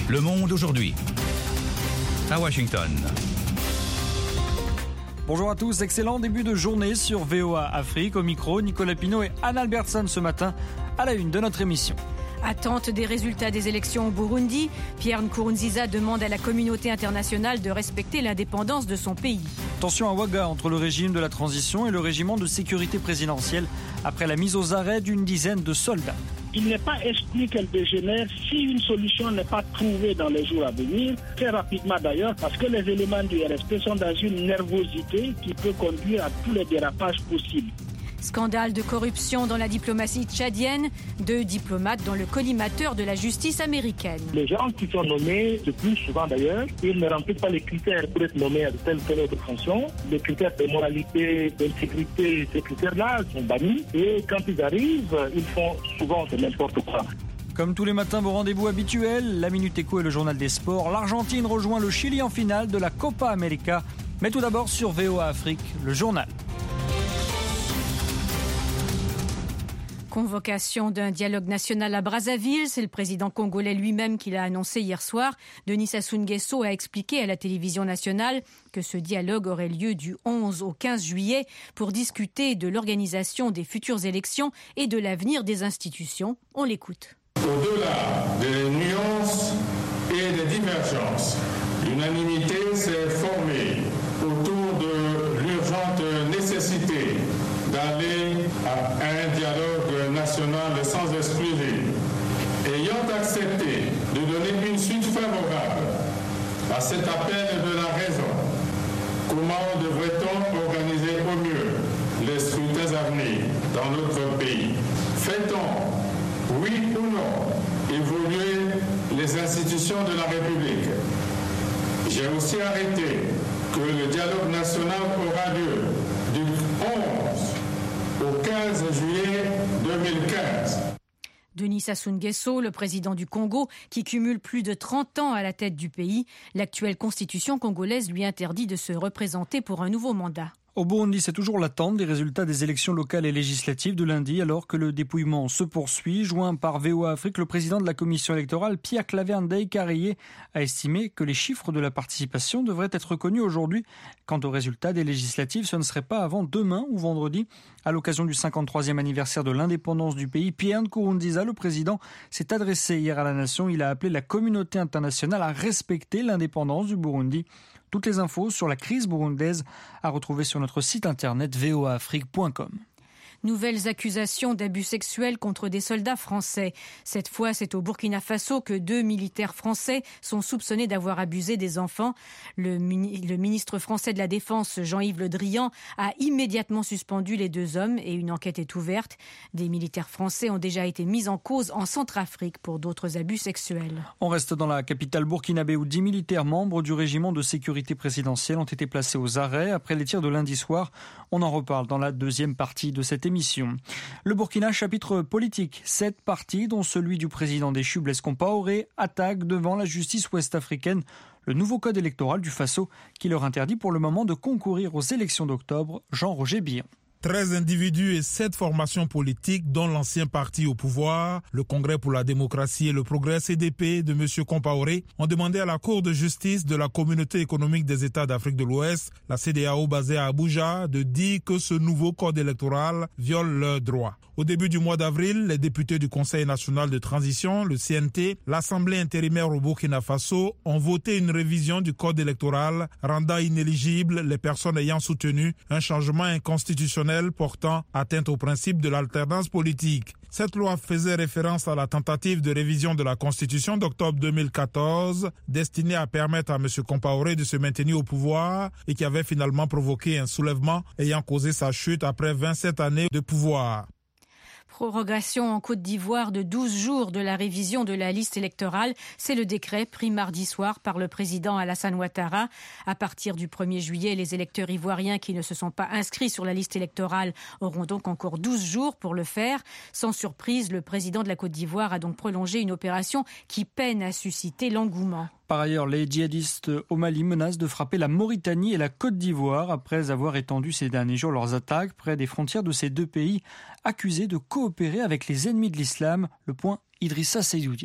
Le Monde aujourd'hui. À Washington. Bonjour à tous, excellent début de journée sur VOA Afrique. Au micro, Nicolas Pinault et Anne Albertson ce matin à la une de notre émission. Attente des résultats des élections au Burundi, Pierre Nkurunziza demande à la communauté internationale de respecter l'indépendance de son pays. Tension à Ouaga entre le régime de la transition et le régiment de sécurité présidentielle après la mise aux arrêts d'une dizaine de soldats. Il n'est pas exclu qu'elle dégénère si une solution n'est pas trouvée dans les jours à venir, très rapidement d'ailleurs, parce que les éléments du RSP sont dans une nervosité qui peut conduire à tous les dérapages possibles. Scandale de corruption dans la diplomatie tchadienne, 2 diplomates dans le collimateur de la justice américaine. Les gens qui sont nommés, le plus souvent d'ailleurs, ils ne remplissent pas les critères pour être nommés à de telle ou telle autre fonction. Les critères de moralité, d'intégrité, ces critères-là sont bannis. Et quand ils arrivent, ils font souvent n'importe quoi. Comme tous les matins, vos rendez-vous habituels, la Minute Éco et le journal des sports. L'Argentine rejoint le Chili en finale de la Copa América. Mais tout d'abord sur VOA Afrique, le journal. Convocation d'un dialogue national à Brazzaville, c'est le président congolais lui-même qui l'a annoncé hier soir. Denis Sassou Nguesso a expliqué à la télévision nationale que ce dialogue aurait lieu du 11 au 15 juillet pour discuter de l'organisation des futures élections et de l'avenir des institutions. On l'écoute. Au-delà des nuances et des divergences, l'unanimité s'est formée autour de l'urgente nécessité d'aller à un dialogue national sans exclusion, ayant accepté de donner une suite favorable à cet appel de la raison. Comment devrait-on organiser au mieux les scrutins à venir dans notre pays? Fait-on, oui ou non, évoluer les institutions de la République? J'ai aussi arrêté que le dialogue national aura lieu du 11 au 15 juillet 2015. Denis Sassou Nguesso, le président du Congo, qui cumule plus de 30 ans à la tête du pays. L'actuelle constitution congolaise lui interdit de se représenter pour un nouveau mandat. Au Burundi, c'est toujours l'attente des résultats des élections locales et législatives de lundi, alors que le dépouillement se poursuit. Joint par VOA Afrique, le président de la commission électorale, Pierre Claver Ndeye-Carrier, a estimé que les chiffres de la participation devraient être connus aujourd'hui. Quant aux résultats des législatives, ce ne serait pas avant demain ou vendredi. À l'occasion du 53e anniversaire de l'indépendance du pays, Pierre Nkurunziza, le président, s'est adressé hier à la nation. Il a appelé la communauté internationale à respecter l'indépendance du Burundi. Toutes les infos sur la crise burundaise à retrouver sur notre site internet voaafrique.com. Nouvelles accusations d'abus sexuels contre des soldats français. Cette fois, c'est au Burkina Faso que 2 militaires français sont soupçonnés d'avoir abusé des enfants. Le ministre français de la Défense, Jean-Yves Le Drian, a immédiatement suspendu les 2 hommes et une enquête est ouverte. Des militaires français ont déjà été mis en cause en Centrafrique pour d'autres abus sexuels. On reste dans la capitale burkinabé où 10 militaires membres du régiment de sécurité présidentielle ont été placés aux arrêts après les tirs de lundi soir. On en reparle dans la deuxième partie de cette émission. Le Burkina, chapitre politique. 7 partis, dont celui du président déchu Blaise Compaoré, attaquent devant la justice ouest-africaine le nouveau code électoral du Faso qui leur interdit pour le moment de concourir aux élections d'octobre. Jean-Roger Billon. 13 individus et 7 formations politiques, dont l'ancien parti au pouvoir, le Congrès pour la démocratie et le progrès CDP de M. Compaoré, ont demandé à la Cour de justice de la Communauté économique des États d'Afrique de l'Ouest, la CEDEAO basée à Abuja, de dire que ce nouveau code électoral viole leurs droits. Au début du mois d'avril, les députés du Conseil national de transition, le CNT, l'Assemblée intérimaire au Burkina Faso, ont voté une révision du code électoral rendant inéligibles les personnes ayant soutenu un changement inconstitutionnel portant atteinte au principe de l'alternance politique. Cette loi faisait référence à la tentative de révision de la Constitution d'octobre 2014, destinée à permettre à M. Compaoré de se maintenir au pouvoir et qui avait finalement provoqué un soulèvement ayant causé sa chute après 27 années de pouvoir. Prorogation en Côte d'Ivoire de 12 jours de la révision de la liste électorale. C'est le décret pris mardi soir par le président Alassane Ouattara. À partir du 1er juillet, les électeurs ivoiriens qui ne se sont pas inscrits sur la liste électorale auront donc encore 12 jours pour le faire. Sans surprise, le président de la Côte d'Ivoire a donc prolongé une opération qui peine à susciter l'engouement. Par ailleurs, les djihadistes au Mali menacent de frapper la Mauritanie et la Côte d'Ivoire après avoir étendu ces derniers jours leurs attaques près des frontières de ces deux pays accusés de coopérer avec les ennemis de l'islam. Le point Idrissa Seydoudia.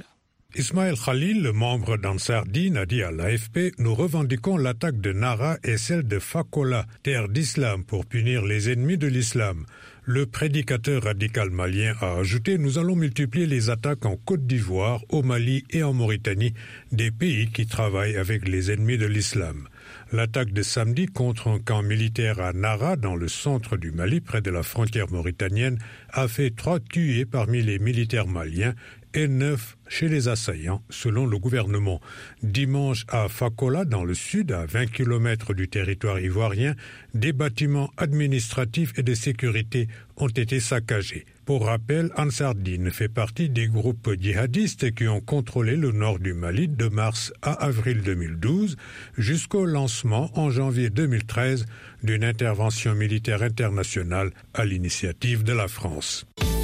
Ismaël Khalil, le membre d'Ansar Dine, a dit à l'AFP « Nous revendiquons l'attaque de Nara et celle de Fakola, terre d'islam, pour punir les ennemis de l'islam. » Le prédicateur radical malien a ajouté « Nous allons multiplier les attaques en Côte d'Ivoire, au Mali et en Mauritanie, des pays qui travaillent avec les ennemis de l'islam. » L'attaque de samedi contre un camp militaire à Nara, dans le centre du Mali, près de la frontière mauritanienne, a fait 3 tués parmi les militaires maliens et 9 chez les assaillants, selon le gouvernement. Dimanche, à Fakola, dans le sud, à 20 km du territoire ivoirien, des bâtiments administratifs et de sécurité ont été saccagés. Pour rappel, Ansar Dine fait partie des groupes djihadistes qui ont contrôlé le nord du Mali de mars à avril 2012, jusqu'au lancement en janvier 2013 d'une intervention militaire internationale à l'initiative de la France.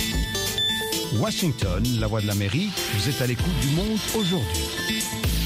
Washington, la voix de l'Amérique, vous êtes à l'écoute du Monde aujourd'hui.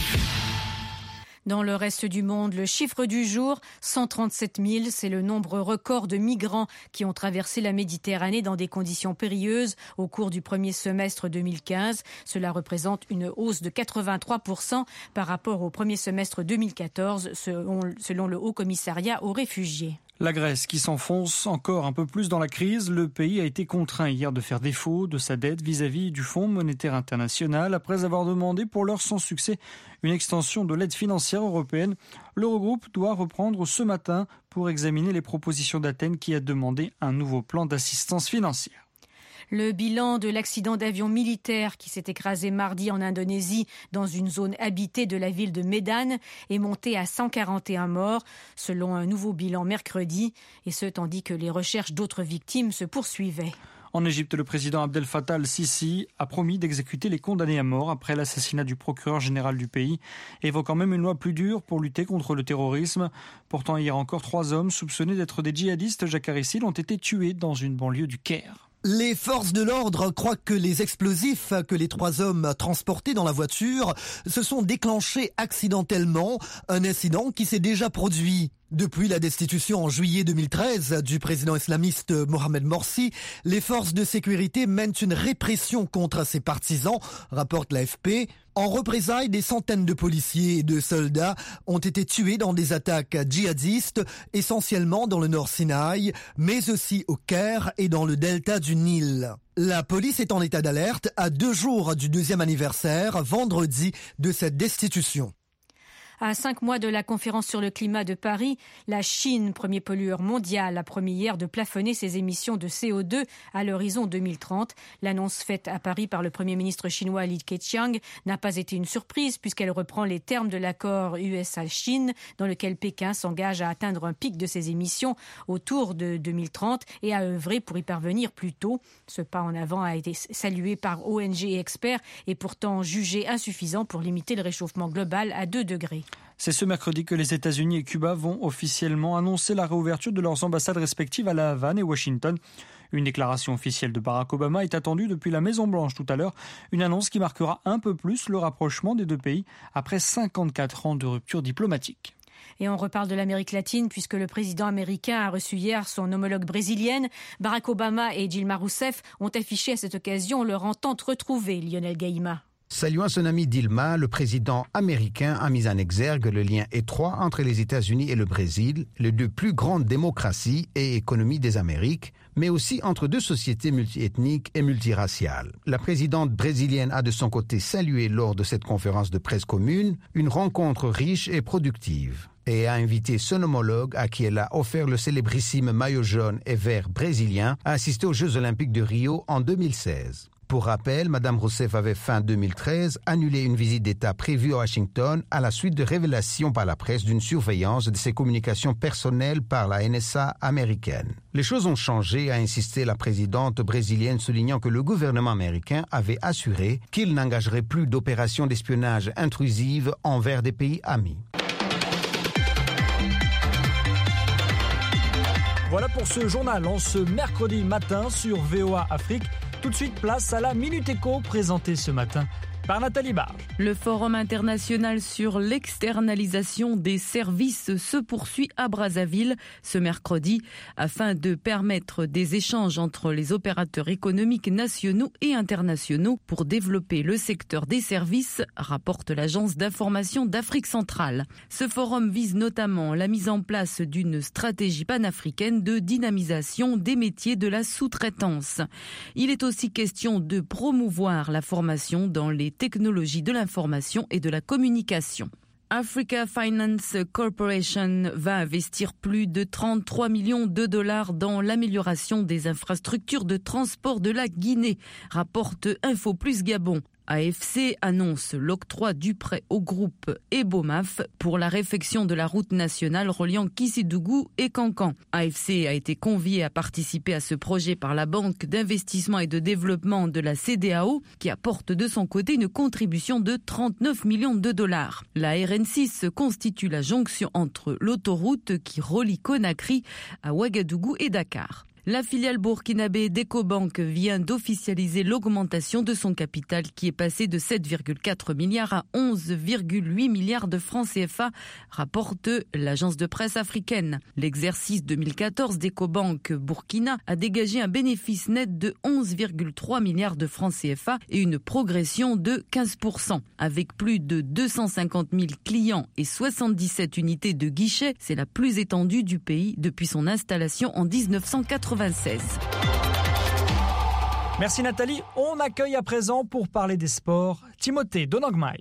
Dans le reste du monde, le chiffre du jour, 137 000, c'est le nombre record de migrants qui ont traversé la Méditerranée dans des conditions périlleuses au cours du premier semestre 2015. Cela représente une hausse de 83% par rapport au premier semestre 2014, selon le Haut Commissariat aux réfugiés. La Grèce qui s'enfonce encore un peu plus dans la crise, le pays a été contraint hier de faire défaut de sa dette vis-à-vis du Fonds monétaire international après avoir demandé pour l'heure sans succès une extension de l'aide financière européenne. L'Eurogroupe doit reprendre ce matin pour examiner les propositions d'Athènes qui a demandé un nouveau plan d'assistance financière. Le bilan de l'accident d'avion militaire qui s'est écrasé mardi en Indonésie dans une zone habitée de la ville de Medan est monté à 141 morts, selon un nouveau bilan mercredi, et ce tandis que les recherches d'autres victimes se poursuivaient. En Égypte, le président Abdel Fattah al-Sisi a promis d'exécuter les condamnés à mort après l'assassinat du procureur général du pays, évoquant même une loi plus dure pour lutter contre le terrorisme. Pourtant, hier encore, 3 hommes soupçonnés d'être des djihadistes jacaricides ont été tués dans une banlieue du Caire. Les forces de l'ordre croient que les explosifs que les 3 hommes transportés dans la voiture se sont déclenchés accidentellement, un incident qui s'est déjà produit. Depuis la destitution en juillet 2013 du président islamiste Mohamed Morsi, les forces de sécurité mènent une répression contre ses partisans, rapporte l'AFP. En représailles, des centaines de policiers et de soldats ont été tués dans des attaques djihadistes, essentiellement dans le nord Sinaï, mais aussi au Caire et dans le delta du Nil. La police est en état d'alerte à 2 jours du 2e anniversaire, vendredi, de cette destitution. À 5 mois de la conférence sur le climat de Paris, la Chine, premier pollueur mondial, a promis hier de plafonner ses émissions de CO2 à l'horizon 2030. L'annonce faite à Paris par le Premier ministre chinois Li Keqiang n'a pas été une surprise puisqu'elle reprend les termes de l'accord USA-Chine dans lequel Pékin s'engage à atteindre un pic de ses émissions autour de 2030 et à œuvrer pour y parvenir plus tôt. Ce pas en avant a été salué par ONG et experts et pourtant jugé insuffisant pour limiter le réchauffement global à 2 degrés. C'est ce mercredi que les États-Unis et Cuba vont officiellement annoncer la réouverture de leurs ambassades respectives à La Havane et Washington. Une déclaration officielle de Barack Obama est attendue depuis la Maison-Blanche tout à l'heure. Une annonce qui marquera un peu plus le rapprochement des 2 pays après 54 ans de rupture diplomatique. Et on reparle de l'Amérique latine puisque le président américain a reçu hier son homologue brésilienne. Barack Obama et Dilma Rousseff ont affiché à cette occasion leur entente retrouvée, Lionel Gaïma. Saluant son ami Dilma, le président américain a mis en exergue le lien étroit entre les États-Unis et le Brésil, les 2 plus grandes démocraties et économies des Amériques, mais aussi entre 2 sociétés multiethniques et multiraciales. La présidente brésilienne a de son côté salué lors de cette conférence de presse commune une rencontre riche et productive et a invité son homologue à qui elle a offert le célébrissime maillot jaune et vert brésilien à assister aux Jeux olympiques de Rio en 2016. Pour rappel, Mme Rousseff avait fin 2013 annulé une visite d'État prévue à Washington à la suite de révélations par la presse d'une surveillance de ses communications personnelles par la NSA américaine. Les choses ont changé, a insisté la présidente brésilienne, soulignant que le gouvernement américain avait assuré qu'il n'engagerait plus d'opérations d'espionnage intrusives envers des pays amis. Voilà pour ce journal en ce mercredi matin sur VOA Afrique. Tout de suite, place à la Minute Éco présentée ce matin par Nathalie Barre. Le Forum international sur l'externalisation des services se poursuit à Brazzaville ce mercredi afin de permettre des échanges entre les opérateurs économiques nationaux et internationaux pour développer le secteur des services, rapporte l'agence d'information d'Afrique centrale. Ce forum vise notamment la mise en place d'une stratégie panafricaine de dynamisation des métiers de la sous-traitance. Il est aussi question de promouvoir la formation dans les technologies de l'information et de la communication. Africa Finance Corporation va investir plus de 33 millions de dollars dans l'amélioration des infrastructures de transport de la Guinée, rapporte Info Plus Gabon. AFC annonce l'octroi du prêt au groupe Ebomaf pour la réfection de la route nationale reliant Kissidougou et Kankan. AFC a été convié à participer à ce projet par la Banque d'investissement et de développement de la CEDEAO qui apporte de son côté une contribution de 39 millions de dollars. La RN6 constitue la jonction entre l'autoroute qui relie Conakry à Ouagadougou et Dakar. La filiale burkinabé d'Ecobank vient d'officialiser l'augmentation de son capital qui est passé de 7,4 milliards à 11,8 milliards de francs CFA, rapporte l'agence de presse africaine. L'exercice 2014 d'Ecobank Burkina a dégagé un bénéfice net de 11,3 milliards de francs CFA et une progression de 15%. Avec plus de 250 000 clients et 77 unités de guichet, c'est la plus étendue du pays depuis son installation en 1996. Merci Nathalie. On accueille à présent pour parler des sports Timothée Donogmaï.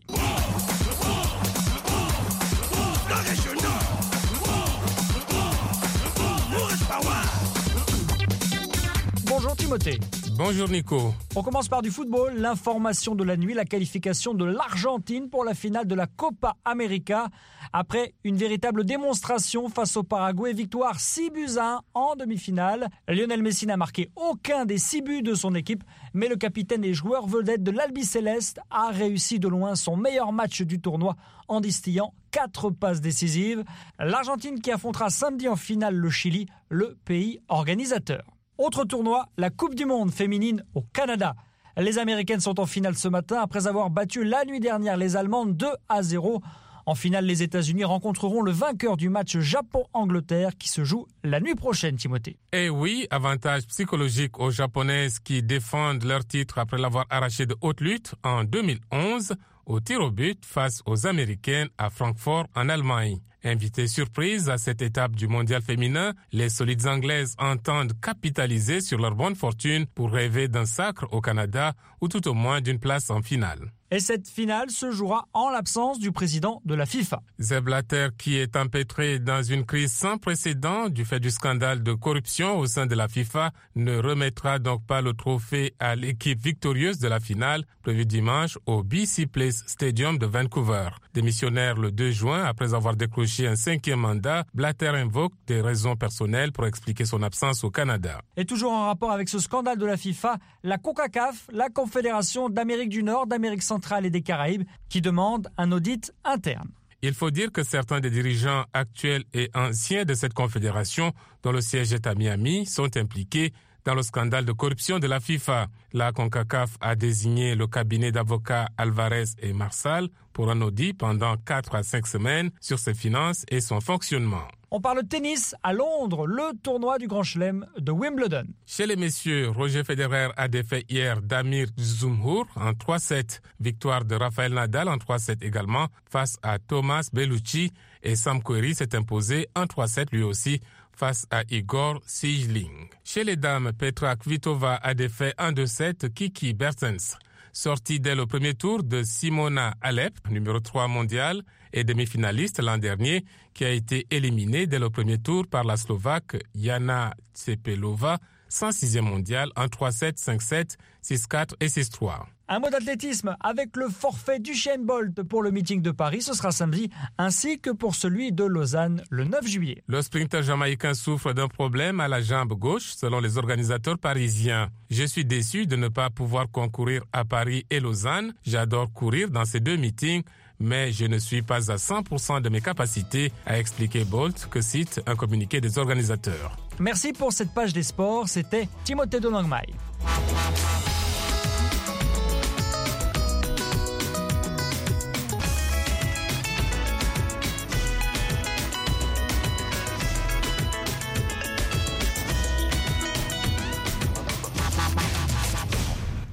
Bonjour Timothée. Bonjour Nico. On commence par du football. L'information de la nuit, la qualification de l'Argentine pour la finale de la Copa América. Après une véritable démonstration face au Paraguay, victoire 6-1 en demi-finale. Lionel Messi n'a marqué aucun des 6 buts de son équipe, mais le capitaine et joueur vedette de l'Albiceleste a réussi de loin son meilleur match du tournoi en distillant 4 passes décisives. L'Argentine qui affrontera samedi en finale le Chili, le pays organisateur. Autre tournoi, la Coupe du Monde féminine au Canada. Les Américaines sont en finale ce matin après avoir battu la nuit dernière les Allemandes 2-0. En finale, les États-Unis rencontreront le vainqueur du match Japon-Angleterre qui se joue la nuit prochaine, Timothée. Et oui, avantage psychologique aux Japonaises qui défendent leur titre après l'avoir arraché de haute lutte en 2011 au tir au but face aux Américaines à Francfort en Allemagne. Invitées surprise à cette étape du mondial féminin, les solides Anglaises entendent capitaliser sur leur bonne fortune pour rêver d'un sacre au Canada ou tout au moins d'une place en finale. Et cette finale se jouera en l'absence du président de la FIFA. Sepp Blatter, qui est empêtré dans une crise sans précédent du fait du scandale de corruption au sein de la FIFA, ne remettra donc pas le trophée à l'équipe victorieuse de la finale, prévue dimanche au BC Place Stadium de Vancouver. Démissionnaire le 2 juin, après avoir décroché un 5e mandat, Blatter invoque des raisons personnelles pour expliquer son absence au Canada. Et toujours en rapport avec ce scandale de la FIFA, la CONCACAF, la Confédération d'Amérique du Nord, d'Amérique centrale et des Caraïbes, qui demande un audit interne. Il faut dire que certains des dirigeants actuels et anciens de cette confédération, dont le siège est à Miami, sont impliqués dans le scandale de corruption de la FIFA. La CONCACAF a désigné le cabinet d'avocats Alvarez et Marsal pour un audit pendant 4 à 5 semaines sur ses finances et son fonctionnement. On parle de tennis à Londres, le tournoi du Grand Chelem de Wimbledon. Chez les messieurs, Roger Federer a défait hier Damir Dzumhur en 3-7. Victoire de Rafael Nadal en 3-7 également face à Thomas Bellucci et Sam Querrey s'est imposé en 3-7 lui aussi face à Igor Sijling. Chez les dames, Petra Kvitova a défait en 2-7 Kiki Bertens. Sortie dès le premier tour de Simona Halep, numéro 3 mondial et demi-finaliste l'an dernier, qui a été éliminée dès le premier tour par la Slovaque Jana Cepelova, 106e mondial en 3-7, 5-7, 6-4 et 6-3. Un mot d'athlétisme avec le forfait d'Usain Bolt pour le meeting de Paris, ce sera samedi, ainsi que pour celui de Lausanne le 9 juillet. Le sprinter jamaïcain souffre d'un problème à la jambe gauche, selon les organisateurs parisiens. Je suis déçu de ne pas pouvoir concourir à Paris et Lausanne. J'adore courir dans ces 2 meetings, mais je ne suis pas à 100% de mes capacités, a expliqué Bolt, que cite un communiqué des organisateurs. Merci pour cette page des sports, c'était Timothée Donogmaï.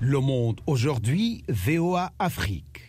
Le Monde aujourd'hui, VOA Afrique.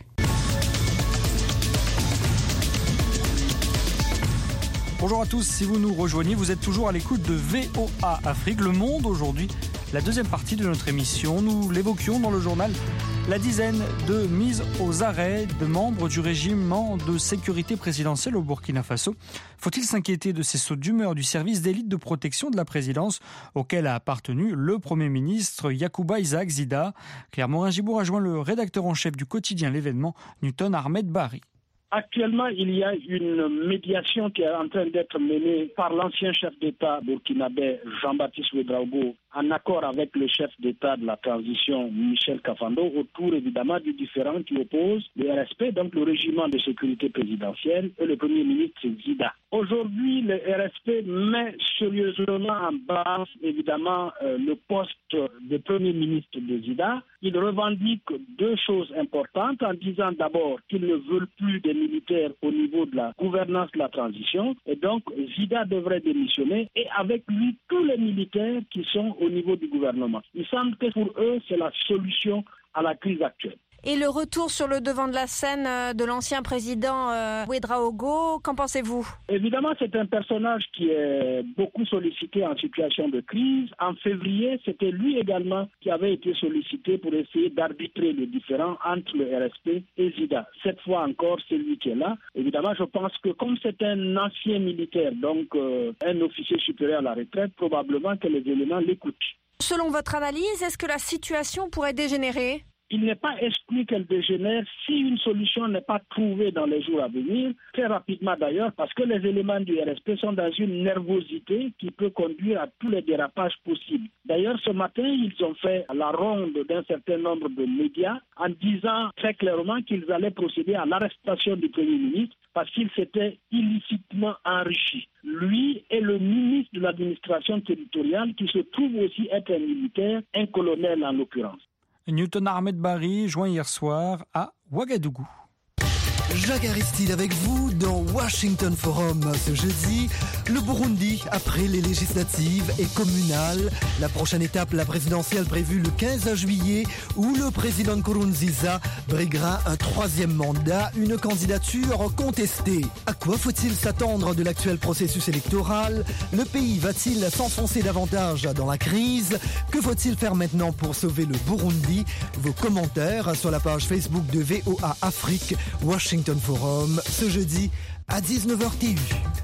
Bonjour à tous, si vous nous rejoignez, vous êtes toujours à l'écoute de VOA Afrique. Le Monde aujourd'hui, la deuxième partie de notre émission, nous l'évoquions dans le journal. La dizaine de mises aux arrêts de membres du régiment de sécurité présidentielle au Burkina Faso. Faut-il s'inquiéter de ces sauts d'humeur du service d'élite de protection de la présidence auquel a appartenu le Premier ministre Yacouba Isaac Zida? Claire Morin-Gibour a joint le rédacteur en chef du quotidien L'événement, Newton Ahmed Bari. Actuellement, il y a une médiation qui est en train d'être menée par l'ancien chef d'État burkinabé Jean-Baptiste Ouédraogo en accord avec le chef d'État de la transition Michel Kafando autour évidemment du différend qui oppose le RSP, donc le régiment de sécurité présidentielle, et le Premier ministre Zida. Aujourd'hui, le RSP met sérieusement en base évidemment le poste de Premier ministre de Zida. Il revendique deux choses importantes en disant d'abord qu'ils ne veulent plus des militaires au niveau de la gouvernance de la transition et donc Zida devrait démissionner et avec lui tous les militaires qui sont au niveau du gouvernement. Il semble que pour eux, c'est la solution à la crise actuelle. Et le retour sur le devant de la scène de l'ancien président Ouédraogo, qu'en pensez-vous? Évidemment, c'est un personnage qui est beaucoup sollicité en situation de crise. En février, c'était lui également qui avait été sollicité pour essayer d'arbitrer le différend entre le RSP et Zida. Cette fois encore, c'est lui qui est là. Évidemment, je pense que comme c'est un ancien militaire, donc un officier supérieur à la retraite, probablement que les éléments l'écoutent. Selon votre analyse, est-ce que la situation pourrait dégénérer? Il n'est pas exclu qu'elle dégénère si une solution n'est pas trouvée dans les jours à venir, très rapidement d'ailleurs, parce que les éléments du RSP sont dans une nervosité qui peut conduire à tous les dérapages possibles. D'ailleurs, ce matin, ils ont fait la ronde d'un certain nombre de médias en disant très clairement qu'ils allaient procéder à l'arrestation du Premier ministre parce qu'il s'était illicitement enrichi. Lui et le ministre de l'administration territoriale qui se trouve aussi être un militaire, un colonel en l'occurrence. Newton Ahmed Bari, joint hier soir à Ouagadougou. Jacques Aristide avec vous dans Washington Forum ce jeudi. Le Burundi, après les législatives et communales. La prochaine étape, la présidentielle prévue le 15 juillet, où le président Nkurunziza briguera un troisième mandat, une candidature contestée. À quoi faut-il s'attendre de l'actuel processus électoral? Le pays va-t-il s'enfoncer davantage dans la crise? Que faut-il faire maintenant pour sauver le Burundi? Vos commentaires sur la page Facebook de VOA Afrique, Washington Forum, ce jeudi à 19h TU.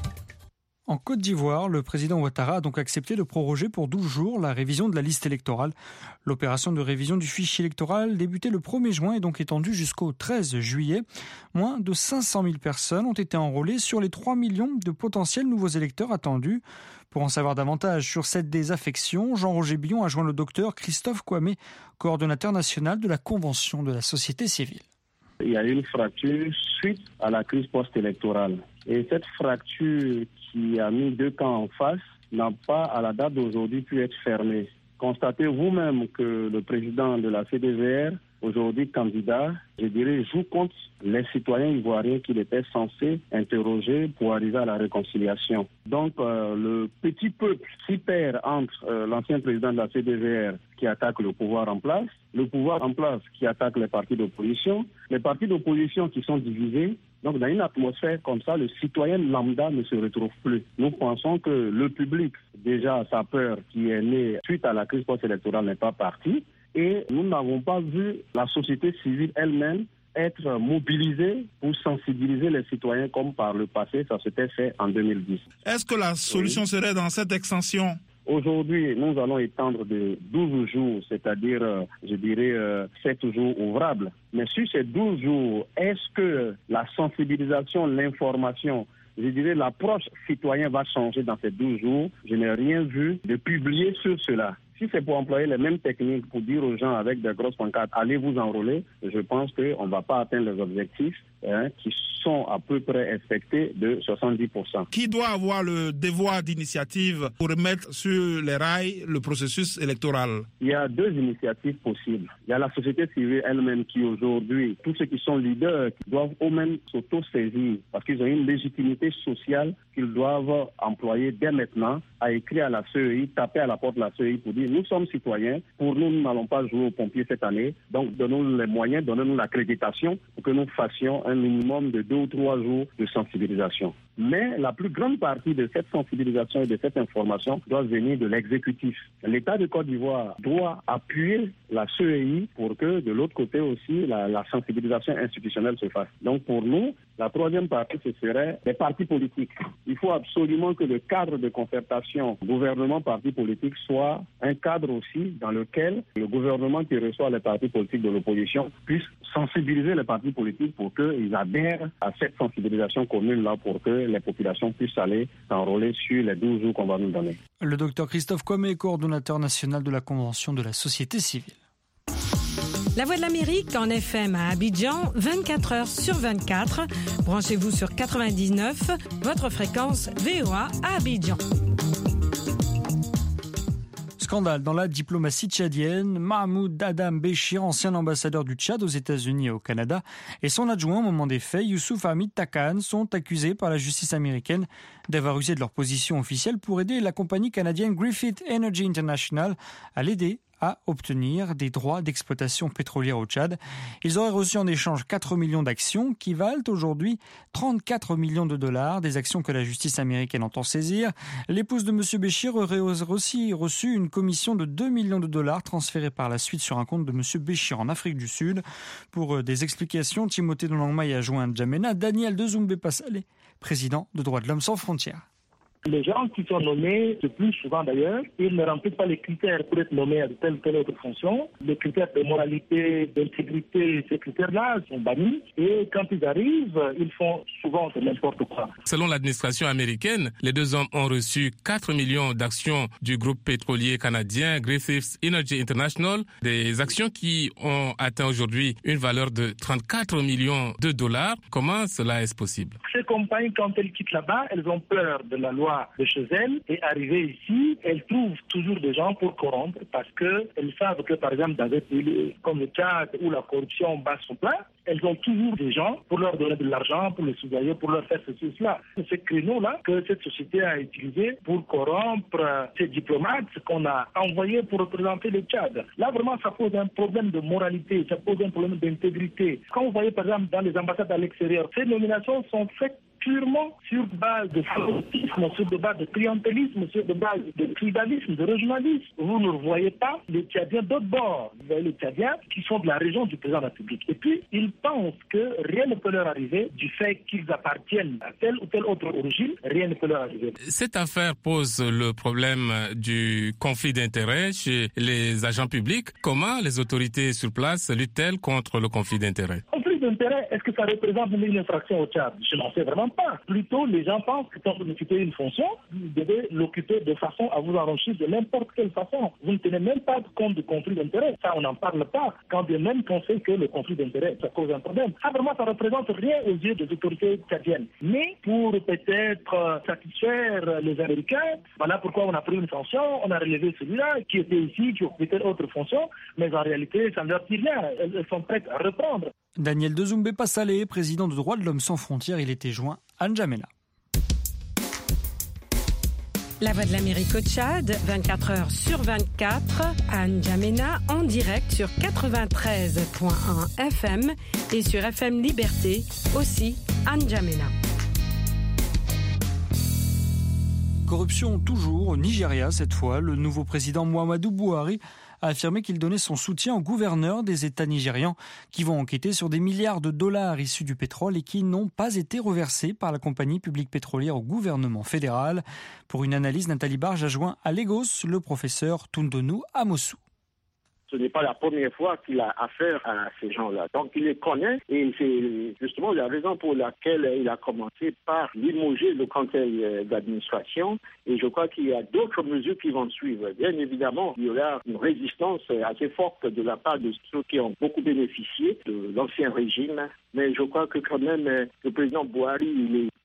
En Côte d'Ivoire, le président Ouattara a donc accepté de proroger pour 12 jours la révision de la liste électorale. L'opération de révision du fichier électoral débutait le 1er juin et donc étendue jusqu'au 13 juillet. Moins de 500 000 personnes ont été enrôlées sur les 3 millions de potentiels nouveaux électeurs attendus. Pour en savoir davantage sur cette désaffection, Jean-Roger Billon a joint le docteur Christophe Kwame, coordonnateur national de la Convention de la société civile. Il y a une fracture suite à la crise post-électorale. Et cette fracture qui a mis deux camps en face n'a pas, à la date d'aujourd'hui, pu être fermée. Constatez vous-même que le président de la CDVR, aujourd'hui candidat, je dirais, joue contre les citoyens ivoiriens qu'il était censé interroger pour arriver à la réconciliation. Donc, le petit peuple s'y perd entre l'ancien président de la CDVR qui attaque le pouvoir en place, le pouvoir en place qui attaque les partis d'opposition qui sont divisés. Donc, dans une atmosphère comme ça, le citoyen lambda ne se retrouve plus. Nous pensons que le public, déjà, sa peur qui est née suite à la crise post-électorale n'est pas partie. Et nous n'avons pas vu la société civile elle-même être mobilisée pour sensibiliser les citoyens comme par le passé, ça s'était fait en 2010. Est-ce que la solution serait dans cette extension? Aujourd'hui, nous allons étendre de 12 jours, c'est-à-dire, 7 jours ouvrables. Mais sur ces 12 jours, est-ce que la sensibilisation, l'information, l'approche citoyenne va changer dans ces 12 jours? Je n'ai rien vu de publié sur cela. Si c'est pour employer les mêmes techniques pour dire aux gens avec des grosses pancartes, allez vous enrôler, je pense qu'on ne va pas atteindre les objectifs qui sont à peu près expectés de 70%. Qui doit avoir le devoir d'initiative pour remettre sur les rails le processus électoral? Il y a deux initiatives possibles. Il y a la société civile elle-même qui aujourd'hui, tous ceux qui sont leaders, doivent eux-mêmes s'auto-saisir parce qu'ils ont une légitimité sociale qu'ils doivent employer dès maintenant à écrire à la CEI, taper à la porte de la CEI pour dire nous sommes citoyens, pour nous n'allons pas jouer aux pompiers cette année, donc donnons-nous les moyens, donnons-nous l'accréditation pour que nous fassions un minimum de 2 ou 3 jours de sensibilisation. Mais la plus grande partie de cette sensibilisation et de cette information doit venir de l'exécutif. L'État de Côte d'Ivoire doit appuyer la CEI pour que de l'autre côté aussi la sensibilisation institutionnelle se fasse. Donc pour nous, la troisième partie, ce serait les partis politiques. Il faut absolument que le cadre de concertation gouvernement-partis politiques soit un cadre aussi dans lequel le gouvernement qui reçoit les partis politiques de l'opposition puisse sensibiliser les partis politiques pour qu'ils adhèrent à cette sensibilisation commune-là pour que les populations puissent aller s'enrôler sur les 12 jours qu'on va nous donner. Le docteur Christophe Kwame, coordonnateur national de la Convention de la société civile. La Voix de l'Amérique en FM à Abidjan, 24 heures sur 24. Branchez-vous sur 99, votre fréquence VOA à Abidjan. Scandale dans la diplomatie tchadienne. Mahmoud Adam Béchir, ancien ambassadeur du Tchad aux États-Unis et au Canada, et son adjoint au moment des faits, Youssouf Hamid Takan, sont accusés par la justice américaine d'avoir usé de leur position officielle pour aider la compagnie canadienne Griffith Energy International à l'aider à obtenir des droits d'exploitation pétrolière au Tchad. Ils auraient reçu en échange 4 millions d'actions qui valent aujourd'hui 34 millions de dollars, des actions que la justice américaine entend saisir. L'épouse de M. Béchir aurait aussi reçu une commission de 2 millions de dollars transférée par la suite sur un compte de M. Béchir en Afrique du Sud. Pour des explications, Timothée Dolangmai a joint N'Djamena Daniel Dezumbe Passalé, président de Droits de l'Homme sans frontières. Les gens qui sont nommés, le plus souvent d'ailleurs, ils ne remplissent pas les critères pour être nommés à telle ou telle autre fonction. Les critères de moralité, d'intégrité, ces critères-là sont bannis. Et quand ils arrivent, ils font souvent n'importe quoi. Selon l'administration américaine, les deux hommes ont reçu 4 millions d'actions du groupe pétrolier canadien Griffith Energy International, des actions qui ont atteint aujourd'hui une valeur de 34 millions de dollars. Comment cela est possible? Ces compagnies, quand elles quittent là-bas, elles ont peur de la loi de chez elles, et arrivées ici, elles trouvent toujours des gens pour corrompre parce qu'elles savent que, par exemple, dans des pays comme le Tchad où la corruption bat son plein, elles ont toujours des gens pour leur donner de l'argent, pour les soudoyer, pour leur faire ceci, cela. C'est ce créneau-là que cette société a utilisé pour corrompre ces diplomates qu'on a envoyés pour représenter le Tchad. Là, vraiment, ça pose un problème de moralité, ça pose un problème d'intégrité. Quand vous voyez, par exemple, dans les ambassades à l'extérieur, ces nominations sont faites purement sur base de favoritisme, sur base de clientélisme, sur base de tribalisme, de régionalisme. Vous ne voyez pas les Tchadiens d'autre bord. Vous voyez les Tchadiens qui sont de la région du président de la République. Et puis, ils pensent que rien ne peut leur arriver du fait qu'ils appartiennent à telle ou telle autre origine. Rien ne peut leur arriver. Cette affaire pose le problème du conflit d'intérêts chez les agents publics. Comment les autorités sur place luttent-elles contre le conflit d'intérêts? D'intérêt, est-ce que ça représente une infraction au Tchad? Je n'en sais vraiment pas. Plutôt, les gens pensent que quand vous occupez une fonction, vous devez l'occuper de façon à vous enrichir de n'importe quelle façon. Vous ne tenez même pas compte du conflit d'intérêt. Ça, on n'en parle pas. Quand bien même qu'on sait que le conflit d'intérêt, ça cause un problème. Ça, vraiment, ça ne représente rien aux yeux des autorités tchadiennes. Mais pour peut-être satisfaire les Américains, voilà pourquoi on a pris une fonction, on a relevé celui-là qui était ici, qui occupait telle autre fonction, mais en réalité, ça ne leur dit rien. Elles sont prêtes à reprendre. Daniel Dezumbe Passalé, président de Droits de l'Homme sans frontières, il était joint à N'Djamena. La Voix de l'Amérique au Tchad, 24 heures sur 24, à N'Djamena, en direct sur 93.1 FM et sur FM Liberté, aussi à N'Djamena. Corruption toujours au Nigeria cette fois. Le nouveau président Muhammadu Buhari a affirmé qu'il donnait son soutien aux gouverneurs des États nigérians qui vont enquêter sur des milliards de dollars issus du pétrole et qui n'ont pas été reversés par la compagnie publique pétrolière au gouvernement fédéral. Pour une analyse, Nathalie Barge a joint à Lagos le professeur Tundonu Amosu. Ce n'est pas la première fois qu'il a affaire à ces gens-là. Donc il les connaît et c'est justement la raison pour laquelle il a commencé par limoger le conseil d'administration et je crois qu'il y a d'autres mesures qui vont suivre. Bien évidemment, il y aura une résistance assez forte de la part de ceux qui ont beaucoup bénéficié de l'ancien régime, mais je crois que quand même le président Buhari il est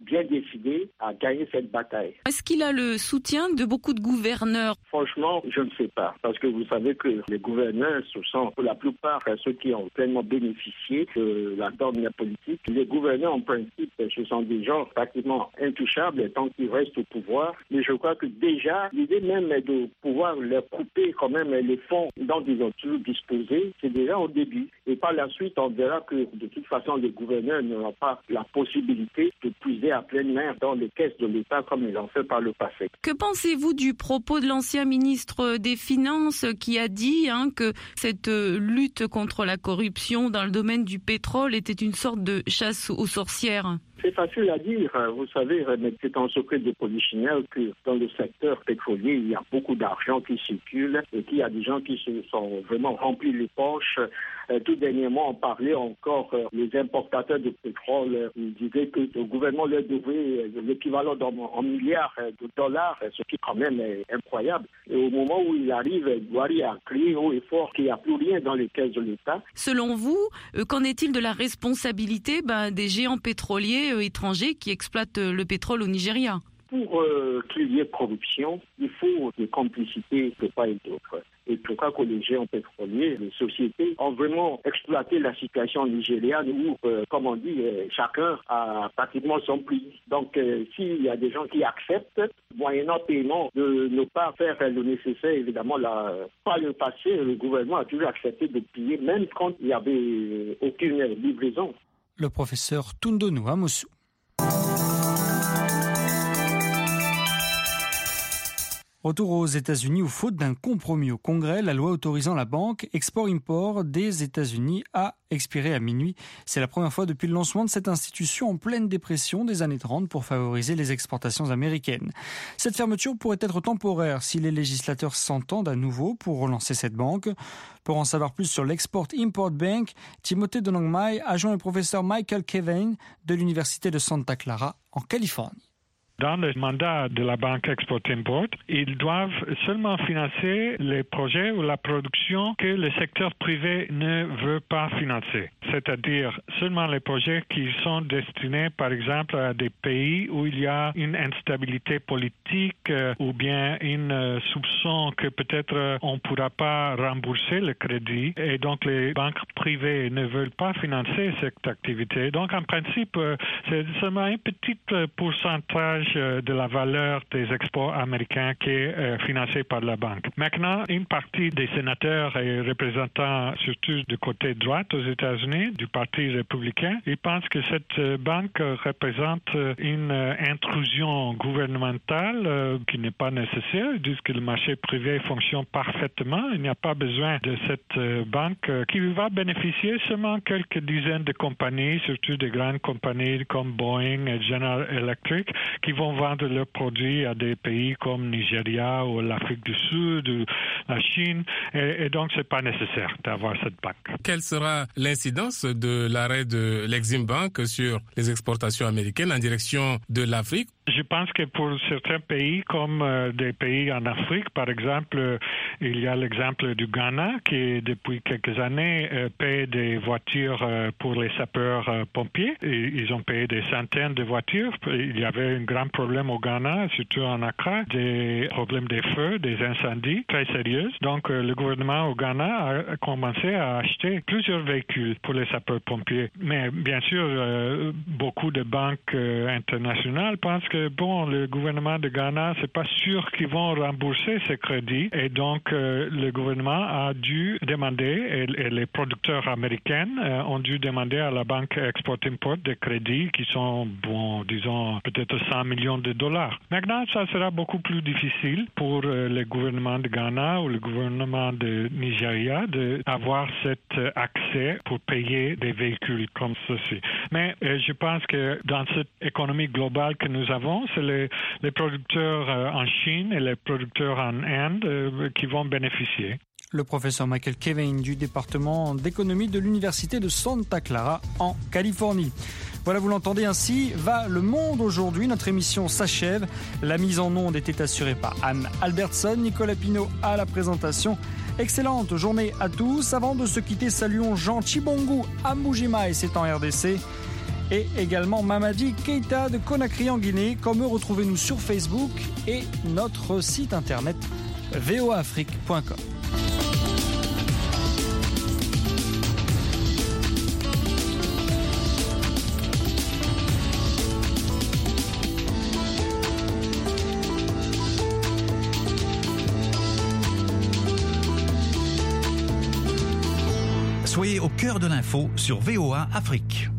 bien décidé à gagner cette bataille. Est-ce qu'il a le soutien de beaucoup de gouverneurs? Franchement, je ne sais pas. Parce que vous savez que les gouverneurs, ce sont pour la plupart ceux qui ont pleinement bénéficié de la dernière politique. Les gouverneurs, en principe, ce sont des gens pratiquement intouchables tant qu'ils restent au pouvoir. Mais je crois que déjà, l'idée même est de pouvoir leur couper quand même les fonds dont ils ont toujours disposé. C'est déjà au début. Et par la suite, on verra que de toute façon, les gouverneurs n'auront pas la possibilité de puiser à pleine main dans les caisses de l'État comme ils l'ont fait par le passé. Que pensez-vous du propos de l'ancien ministre des Finances qui a dit que cette lutte contre la corruption dans le domaine du pétrole était une sorte de chasse aux sorcières? C'est facile à dire, vous savez, mais c'est un secret de polichinelle que dans le secteur pétrolier, il y a beaucoup d'argent qui circule et qu'il y a des gens qui se sont vraiment remplis les poches. Tout dernièrement, on parlait encore les importateurs de pétrole. Ils disaient que le gouvernement leur devait l'équivalent en milliards de dollars, ce qui quand même est incroyable. Et au moment où il arrive, Douari a crié haut et fort qu'il n'y a plus rien dans les caisses de l'État. Selon vous, qu'en est-il de la responsabilité des géants pétroliers étrangers qui exploitent le pétrole au Nigeria? Pour qu'il y ait corruption, il faut des complicités de part et d'autre. Et je crois que les géants pétroliers, les sociétés ont vraiment exploité la situation nigériane où, comme on dit, chacun a pratiquement son prix. Donc, s'il y a des gens qui acceptent, moyennant paiement, de ne pas faire le nécessaire, évidemment, par le passé, le gouvernement a toujours accepté de payer, même quand il n'y avait aucune livraison. Le professeur Tundonou Amoussou. Retour aux États-Unis où, faute d'un compromis au Congrès, la loi autorisant la banque export-import des États-Unis a expiré à minuit. C'est la première fois depuis le lancement de cette institution en pleine dépression des années 30 pour favoriser les exportations américaines. Cette fermeture pourrait être temporaire si les législateurs s'entendent à nouveau pour relancer cette banque. Pour en savoir plus sur l'Export-Import Bank, Timothée Donongmai a joint le professeur Michael Kevin de l'Université de Santa Clara en Californie. Dans le mandat de la banque Export-Import, ils doivent seulement financer les projets ou la production que le secteur privé ne veut pas financer. C'est-à-dire seulement les projets qui sont destinés, par exemple, à des pays où il y a une instabilité politique ou bien une soupçon que peut-être on ne pourra pas rembourser le crédit. Et donc, les banques privées ne veulent pas financer cette activité. Donc, en principe, c'est seulement un petit pourcentage de la valeur des exports américains qui est financée par la banque. Maintenant, une partie des sénateurs et représentants, surtout du côté droite aux États-Unis, du Parti républicain, ils pensent que cette banque représente une intrusion gouvernementale qui n'est pas nécessaire. Ils disent que le marché privé fonctionne parfaitement. Il n'y a pas besoin de cette banque qui va bénéficier seulement quelques dizaines de compagnies, surtout des grandes compagnies comme Boeing et General Electric, qui vont vendre leurs produits à des pays comme Nigeria ou l'Afrique du Sud ou la Chine. Et donc, ce n'est pas nécessaire d'avoir cette banque. Quelle sera l'incidence de l'arrêt de l'Exim Bank sur les exportations américaines en direction de l'Afrique? Je pense que pour certains pays, comme des pays en Afrique, par exemple, il y a l'exemple du Ghana qui, depuis quelques années, paie des voitures pour les sapeurs-pompiers. Ils ont payé des centaines de voitures. Il y avait un grand problème au Ghana, surtout en Accra, des problèmes des feux, des incendies très sérieux. Donc, le gouvernement au Ghana a commencé à acheter plusieurs véhicules pour les sapeurs-pompiers. Mais bien sûr, beaucoup de banques internationales pensent que le gouvernement de Ghana, c'est pas sûr qu'ils vont rembourser ces crédits. Et donc, le gouvernement a dû demander, et les producteurs américains ont dû demander à la banque Export-Import des crédits qui sont, disons, peut-être 100 millions de dollars. Maintenant, ça sera beaucoup plus difficile pour le gouvernement de Ghana ou le gouvernement de Nigeria d'avoir cet accès pour payer des véhicules comme ceci. Mais je pense que dans cette économie globale que nous avons, c'est les producteurs en Chine et les producteurs en Inde qui vont bénéficier. Le professeur Michael Kevin du département d'économie de l'Université de Santa Clara en Californie. Voilà, vous l'entendez, ainsi va le monde aujourd'hui. Notre émission s'achève. La mise en onde était assurée par Anne Albertson, Nicolas Pinault à la présentation. Excellente journée à tous. Avant de se quitter, saluons Jean Chibongu à Mujima et c'est en RDC. et également Mamadi Keita de Conakry en Guinée. Comme eux, retrouvez-nous sur Facebook et notre site internet voaafrique.com. Soyez au cœur de l'info sur VOA Afrique.